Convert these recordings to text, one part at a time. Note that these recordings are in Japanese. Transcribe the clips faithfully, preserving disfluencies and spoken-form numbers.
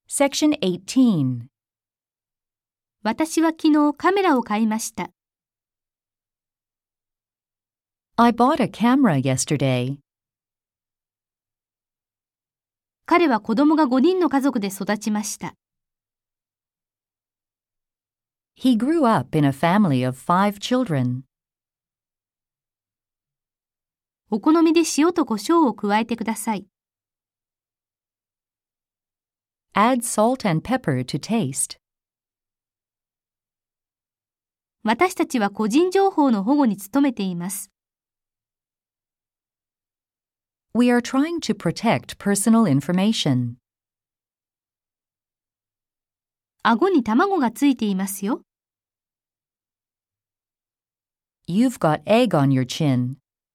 Section eighteen. 私は昨日カメラを買いました。 I bought a camera yesterday. 彼は子供がごにんの家族で育ちました。 He grew up in a family of five children. お好みで塩と胡椒を加えてください。 Add salt and pepper to taste. 私たちは個人情報の保護に努めています。 We are trying to protect personal information. 顎に卵がついていますよ。 You've got egg on your chin.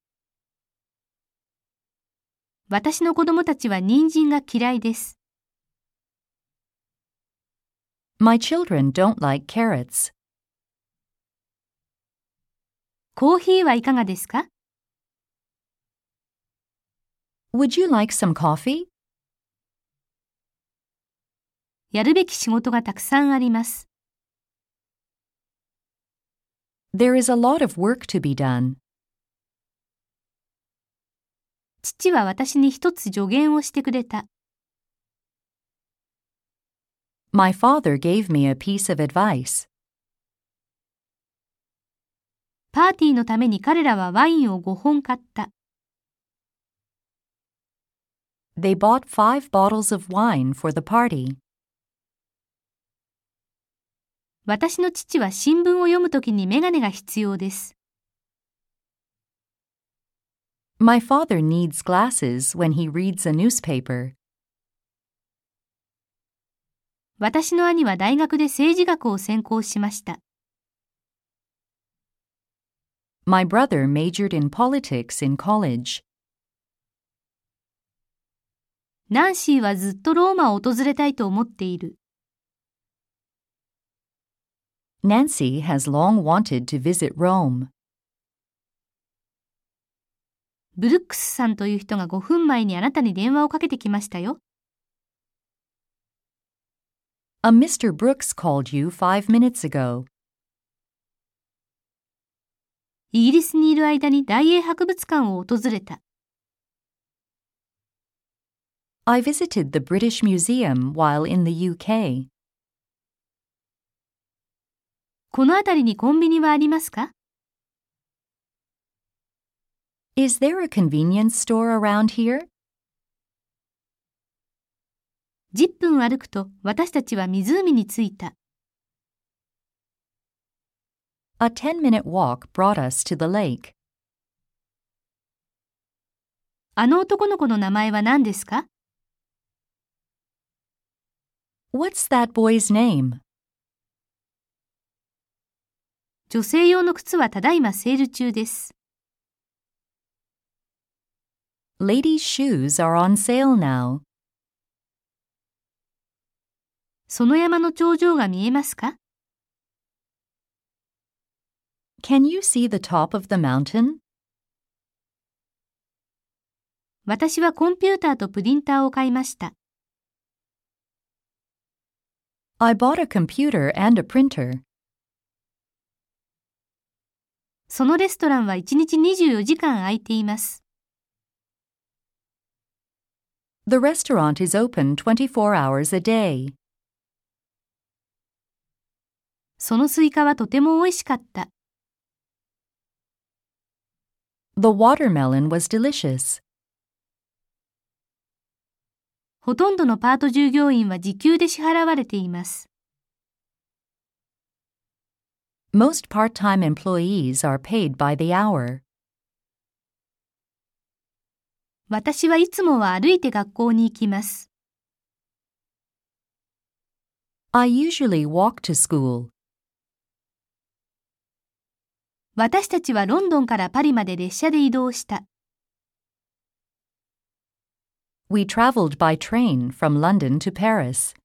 私の子供たちは人参が嫌いです。 My children don't like carrots. コーヒーはいかがですか？ Would you like some coffee? やるべき仕事がたくさんあります。 There is a lot of work to be done. 父は私に一つ助言をしてくれた。 My father gave me a piece of advice. パーティーのために彼らはワインをごほん買った。 They bought five bottles of wine for the party. 私の父は新聞を読むときにメガネが必要です。 My father needs glasses when he reads a newspaper. 私の兄は大学で政治学を専攻しました。 My brother majored in politics in college. ナンシーはずっとローマを訪れたいと思っている。 Nancy has long wanted to visit Rome. ブルックスさんという人がごふんまえにあなたに電話をかけてきましたよ。 A Mister Brooks called you five minutes ago. イギリスにいる間に大英博物館を訪れた。 I visited the British Museum while in the U K. この辺りにコンビニはありますか？ Is there a convenience store around here? じゅっぷん歩くと私たちは湖に着いた。 A ten-minute walk brought us to the lake. あの男の子の名前は何ですか？ What's that boy's name? 女性用の靴はただいまセール中です。 Ladies' shoes are on sale now. その山の頂上が見えますか？ Can you see the top of the mountain? 私はコンピューターとプリンターを買いました。 I bought a computer and a printer. そのレストランはいちにちにじゅうよじかん空いています。 The restaurant is open twenty-four hours a day. そのスイカはとても美味しかった。 The watermelon was delicious. ほとんどのパート従業員は時給で支払われています。 Most part-time employees are paid by the hour. 私はいつもは歩いて学校に行きます。 I usually walk to school. 私たちはロンドンからパリまで列車で移動した。 We traveled by train from London to Paris.